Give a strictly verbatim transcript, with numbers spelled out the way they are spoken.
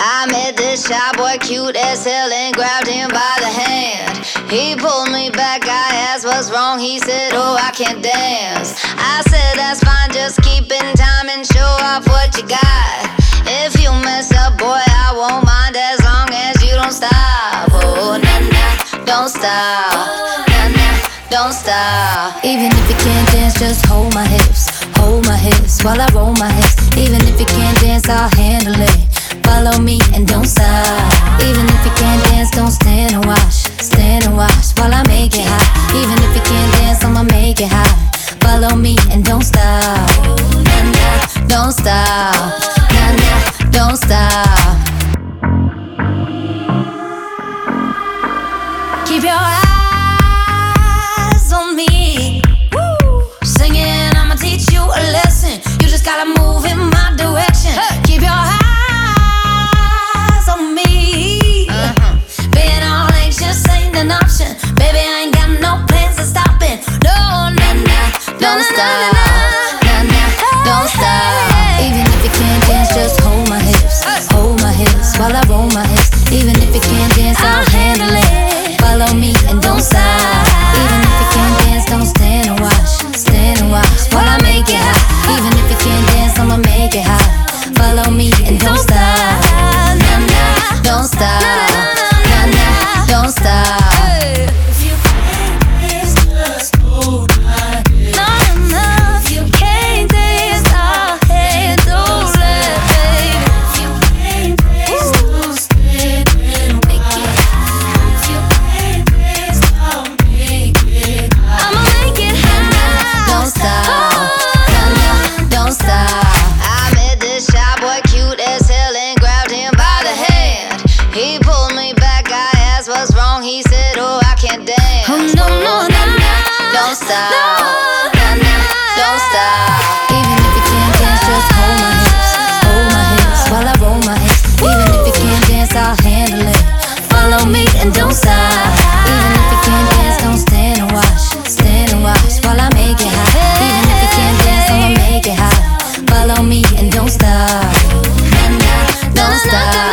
I met this shy boy, cute as hell, and grabbed him by the hand. He pulled me back, I asked what's wrong, he said, oh, I can't dance. I said, that's fine, just keep in time and show off what you got. If you mess up, boy, I won't mind as long as you don't stop. Oh, nah, nah, don't stop. Nah, nah, don't stop. Even if you can't dance, just hold my hips. Hold my hips while I roll my hips. Even if you can't dance, I'll handle it. Follow me and don't stop. Even if you can't dance, don't stand and watch. Stand and watch while I make it hot. Even if you can't dance, I'ma make it hot. Follow me and don't stop. Nah, nah, don't stop. Nah, nah, don't stop. Keep your eyes on me. Woo. Singing, I'ma teach you a lesson. You just gotta move in my direction. Hey. Keep your eyes on me. Uh-huh. Being all anxious ain't an option. Baby, I ain't got no plans of stopping. No, nah, nah, Don't stop. Nah, nah, don't stop. Even if you can't dance, just hold my hips. Hold my hips while I roll my hips. Even if you can't dance, I'll handle it. Follow me and don't stop. Even if you can't dance, don't stand and watch. Stand and watch while I make it hot. Even if you can't dance, I'ma make it hot. Follow me and don't stop. Nah, nah, don't stop. Nah, nah, don't stop. If you can't dance, just hold my hips. No, no, if you can't dance, I'll handle it, baby. If you can't dance, don't stand and watch. If you can't dance, I'll make it hot. I'ma make it hot. Don't stop. Nah, nah, don't stop. I met this shy boy, cute as hell, and grabbed him by the hand. He pulled me back, I asked what's wrong, he said, oh, I can't dance. Oh, no, no, no, no. Don't stop. Nah, nah, don't stop. Even if you can't dance, just hold my hips. Hold my hips while I roll my hips. Even if you can't dance, I'll handle it. Follow me and don't stop. Even if you can't dance, don't stand and watch. Stand and watch while I make it hot. Even if you can't dance, I'ma make it hot. Follow me and don't stop. Nah, nah, don't stop.